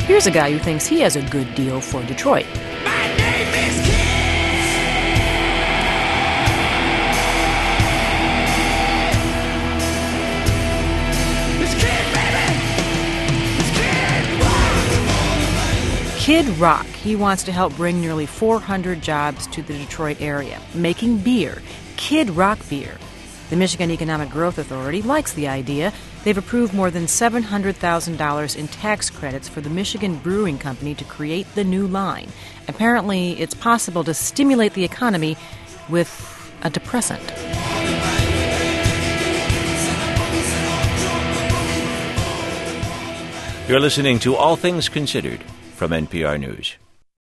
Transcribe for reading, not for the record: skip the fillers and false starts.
Here's a guy who thinks he has a good deal for Detroit. My name is Kid. It's Kid, baby. It's Kid Rock. Kid Rock. He wants to help bring nearly 400 jobs to the Detroit area, making beer, Kid Rock beer. The Michigan Economic Growth Authority likes the idea. They've approved more than $700,000 in tax credits for the Michigan Brewing Company to create the new line. Apparently, it's possible to stimulate the economy with a depressant. You're listening to All Things Considered from NPR News.